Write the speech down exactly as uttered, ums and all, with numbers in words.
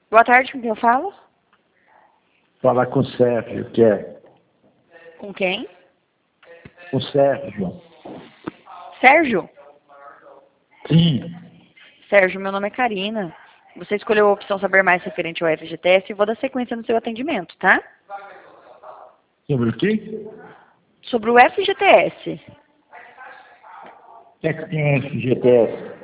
Boa tarde, com quem eu falo? Falar com o Sérgio, que é. Com quem? Com o Sérgio. Sérgio? Sim. Sérgio, meu nome é Karina. Você escolheu a opção Saber Mais referente ao F G T S e vou dar sequência no seu atendimento, tá? Sobre o quê? Sobre o F G T S. O que é que tem F G T S?